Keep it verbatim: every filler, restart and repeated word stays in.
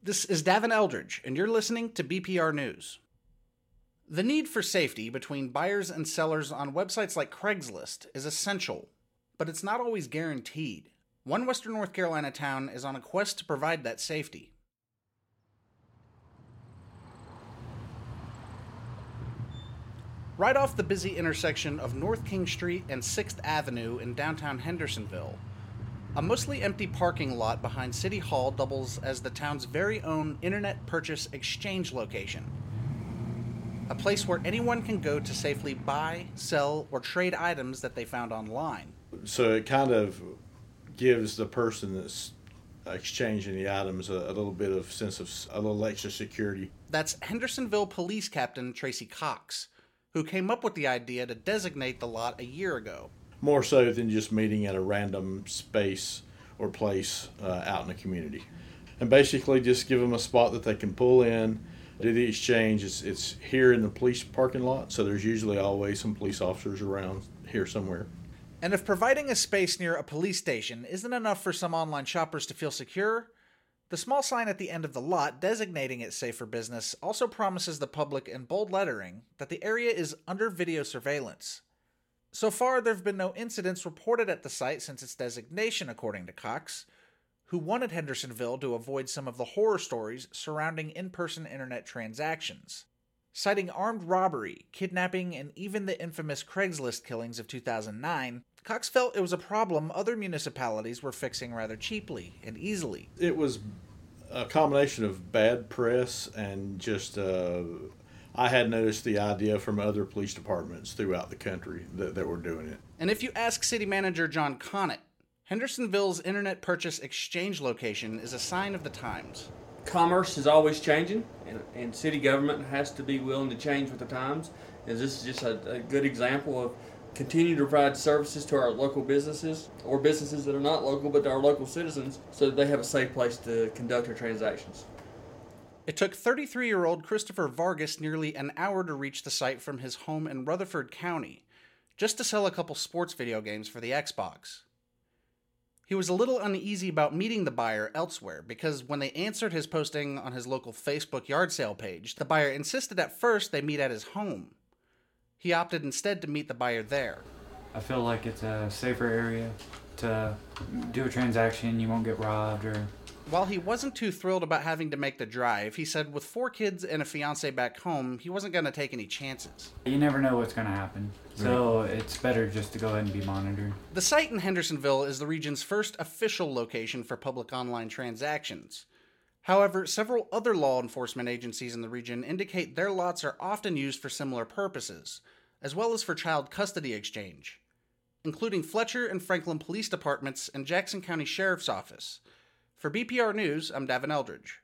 This is Davin Eldridge, and you're listening to B P R News. The need for safety between buyers and sellers on websites like Craigslist is essential, but it's not always guaranteed. One Western North Carolina town is on a quest to provide that safety. Right off the busy intersection of North King Street and sixth Avenue in downtown Hendersonville, a mostly empty parking lot behind City Hall doubles as the town's very own internet purchase exchange location. A place where anyone can go to safely buy, sell, or trade items that they found online. So it kind of gives the person that's exchanging the items a, a little bit of sense of a little extra security. That's Hendersonville Police Captain Tracy Cox, who came up with the idea to designate the lot a year ago. More so than just meeting at a random space or place uh, out in the community. And basically just give them a spot that they can pull in, do the exchange. It's, it's here in the police parking lot, so there's usually always some police officers around here somewhere. And if providing a space near a police station isn't enough for some online shoppers to feel secure, the small sign at the end of the lot designating it safe for business also promises the public in bold lettering that the area is under video surveillance. So far, there have been no incidents reported at the site since its designation, according to Cox, who wanted Hendersonville to avoid some of the horror stories surrounding in-person internet transactions. Citing armed robbery, kidnapping, and even the infamous Craigslist killings of two thousand nine, Cox felt it was a problem other municipalities were fixing rather cheaply and easily. It was a combination of bad press and just... Uh, I had noticed the idea from other police departments throughout the country that, that were doing it. And if you ask City Manager John Connett, Hendersonville's internet purchase exchange location is a sign of the times. Commerce is always changing, and, and city government has to be willing to change with the times. And this is just a, a good example of continuing to provide services to our local businesses, or businesses that are not local but to our local citizens, so that they have a safe place to conduct their transactions. It took thirty-three-year-old Christopher Vargas nearly an hour to reach the site from his home in Rutherford County, just to sell a couple sports video games for the Xbox. He was a little uneasy about meeting the buyer elsewhere because when they answered his posting on his local Facebook yard sale page, the buyer insisted at first they meet at his home. He opted instead to meet the buyer there. I feel like it's a safer area to do a transaction. You won't get robbed or... While he wasn't too thrilled about having to make the drive, he said with four kids and a fiance back home, he wasn't going to take any chances. You never know what's going to happen, so it's better just to go ahead and be monitored. The site in Hendersonville is the region's first official location for public online transactions. However, several other law enforcement agencies in the region indicate their lots are often used for similar purposes, as well as for child custody exchange, including Fletcher and Franklin Police Departments and Jackson County Sheriff's Office. For B P R News, I'm Davin Eldridge.